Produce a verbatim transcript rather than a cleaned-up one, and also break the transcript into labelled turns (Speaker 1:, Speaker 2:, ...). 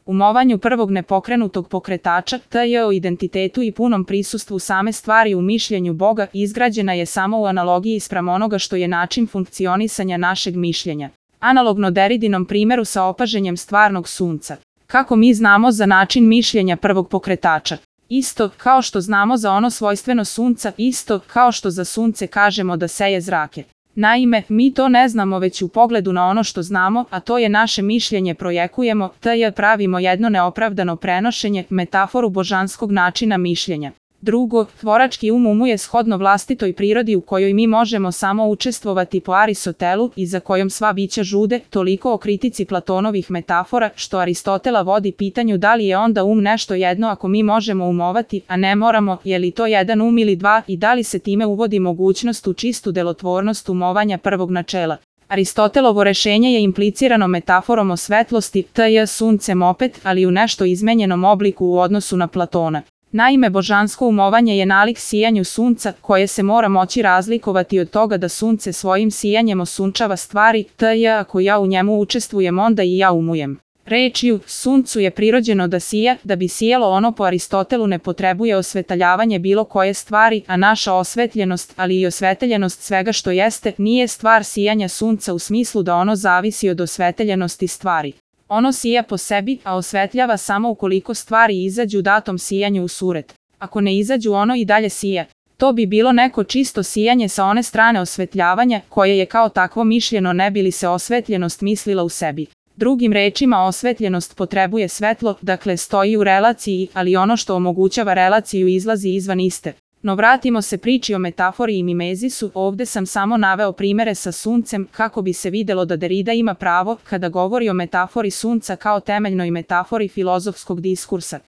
Speaker 1: umovanju prvog nepokrenutog pokretača, t j o identitetu i punom prisustvu same stvari u mišljenju Boga, izgrađena je samo u analogiji spram onoga što je način funkcionisanja našeg mišljenja. Analogno Derridinom primjeru sa opaženjem stvarnog sunca. Kako mi znamo za način mišljenja prvog pokretača? Isto kao što znamo za ono svojstveno sunca, isto kao što za sunce kažemo da seje zrake. Naime, mi to ne znamo već u pogledu na ono što znamo, a to je naše mišljenje projekujemo, t j pravimo jedno neopravdano prenošenje, metaforu božanskog načina mišljenja. Drugo, tvorački um umuje shodno vlastitoj prirodi u kojoj mi možemo samo učestvovati po Aristotelu i za kojom sva bića žude, toliko o kritici Platonovih metafora, što Aristotela vodi pitanju da li je onda um nešto jedno ako mi možemo umovati, a ne moramo, je li to jedan um ili dva i da li se time uvodi mogućnost u čistu delotvornost umovanja prvog načela. Aristotelovo rešenje je implicirano metaforom o svetlosti, t j suncem opet, ali u nešto izmenjenom obliku u odnosu na Platona. Naime, božansko umovanje je nalik sijanju sunca, koje se mora moći razlikovati od toga da sunce svojim sijanjem osunčava stvari, t j ako ja u njemu učestvujem onda i ja umujem. Rečju, suncu je prirođeno da sija, da bi sijalo ono po Aristotelu ne potrebuje osvetaljavanje bilo koje stvari, a naša osvetljenost, ali i osveteljenost svega što jeste, nije stvar sijanja sunca u smislu da ono zavisi od osveteljenosti stvari. Ono sija po sebi, a osvetljava samo ukoliko stvari izađu datom sijanju u suret. Ako ne izađu ono i dalje sija. To bi bilo neko čisto sijanje sa one strane osvetljavanja, koje je kao takvo mišljeno ne bi li se osvetljenost mislila u sebi. Drugim rečima, osvetljenost potrebuje svetlo, dakle stoji u relaciji, ali ono što omogućava relaciju izlazi izvan iste. No vratimo se priči o metafori i mimezisu, ovde sam samo naveo primere sa suncem, kako bi se videlo da Derrida ima pravo, kada govori o metafori sunca kao temeljnoj metafori filozofskog diskursa.